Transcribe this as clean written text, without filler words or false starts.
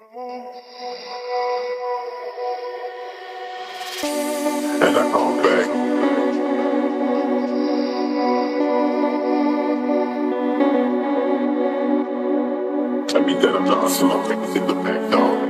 And I come back. Tell me that I'm not so long in the back door.